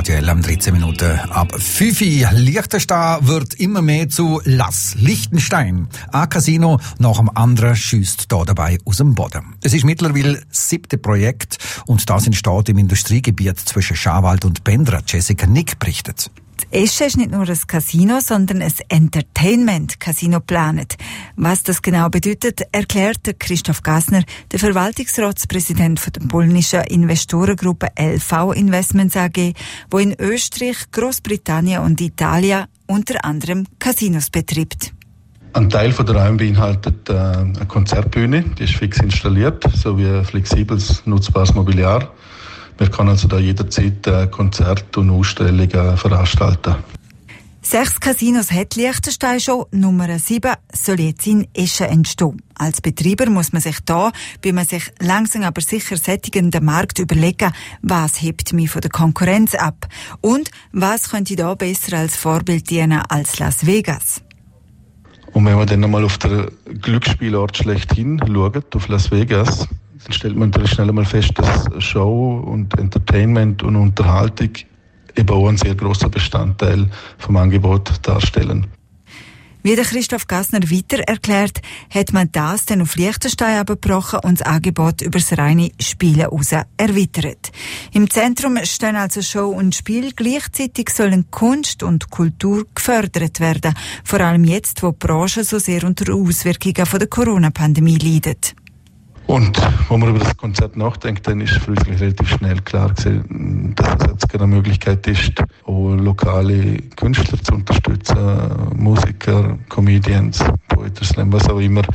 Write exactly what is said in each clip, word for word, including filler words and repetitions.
aktuell am dreizehn Minuten ab fünf Uhr. Liechtenstein wird immer mehr zu Lass Liechtenstein. Ein Casino nach dem anderen schießt da dabei aus dem Boden. Es ist mittlerweile das siebte Projekt und das entsteht im Industriegebiet zwischen Schawald und Bendra. Jessica Nick berichtet. Esche ist nicht nur ein Casino, sondern ein Entertainment-Casino geplant. Was das genau bedeutet, erklärt Christoph Gassner, der Verwaltungsratspräsident der polnischen Investorengruppe L V Investments A G, wo in Österreich, Großbritannien und Italien unter anderem Casinos betreibt. Ein Teil der Räume beinhaltet äh, eine Konzertbühne, die ist fix installiert, sowie flexibles, nutzbares Mobiliar. Man kann also da jederzeit äh, Konzerte und Ausstellungen veranstalten. Sechs Casinos hat Liechtenstein schon. Nummer sieben soll jetzt in Eschen entstehen. Als Betreiber muss man sich da, wie man sich langsam aber sicher sättigenden Markt überlegen, was hebt mich von der Konkurrenz ab und was könnte da besser als Vorbild dienen als Las Vegas. Und wenn man dann einmal auf den Glücksspielort schlechthin schaut, auf Las Vegas, dann stellt man natürlich schnell einmal fest, dass Show und Entertainment und Unterhaltung eben auch ein sehr grosser Bestandteil vom Angebot darstellen. Wie der Christoph Gassner weiter erklärt, hat man das dann auf Liechtenstein abgebrochen und das Angebot über das reine Spielen heraus erweitert. Im Zentrum stehen also Show und Spiel. Gleichzeitig sollen Kunst und Kultur gefördert werden. Vor allem jetzt, wo die Branche so sehr unter Auswirkungen von der Corona-Pandemie leidet. Und wenn man über das Konzert nachdenkt, dann ist für uns relativ schnell klar gewesen, dass es jetzt eine Möglichkeit ist, auch lokale Künstler zu unterstützen, Musiker, Comedians, Poetry Slam, was auch immer.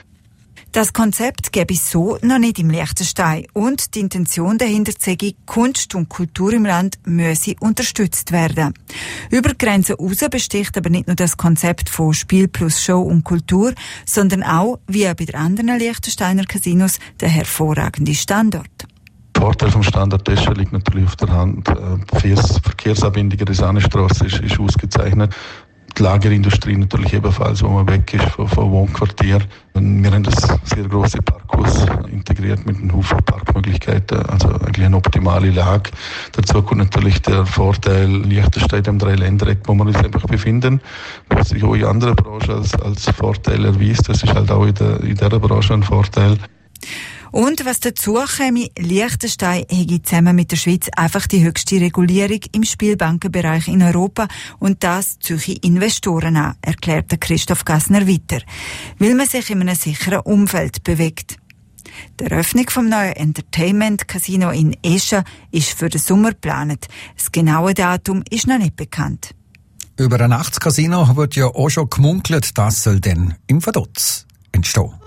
Das Konzept gäbe es so noch nicht im Liechtenstein und die Intention dahinter sei, Kunst und Kultur im Land müsse unterstützt werden. Über die Grenzen hinaus besticht aber nicht nur das Konzept von Spiel plus Show und Kultur, sondern auch, wie bei den anderen Liechtensteiner Casinos, der hervorragende Standort. Der Vorteil vom Standort Eschen liegt natürlich auf der Hand. Die Verkehrsanbindung der Risanenstrasse ist, ist ausgezeichnet. Die Lagerindustrie natürlich ebenfalls, wo man weg ist von, von Wohnquartier. Wir haben das sehr grosse Parkhaus integriert mit einem Haufen Parkmöglichkeiten, also eigentlich eine optimale Lage. Dazu kommt natürlich der Vorteil Liechtenstein im Dreiländereck, wo wir uns einfach befinden, was sich auch in anderen Branchen als, als Vorteil erweist. Das ist halt auch in, der, in dieser Branche ein Vorteil. Und was dazu käme, Liechtenstein hätte zusammen mit der Schweiz einfach die höchste Regulierung im Spielbankenbereich in Europa und das ziehe Investoren an, erklärte Christoph Gassner weiter, weil man sich in einem sicheren Umfeld bewegt. Die Eröffnung vom neuen Entertainment-Casino in Eschen ist für den Sommer geplant. Das genaue Datum ist noch nicht bekannt. Über ein Nachtscasino wird ja auch schon gemunkelt, das soll dann im Vaduz entstehen.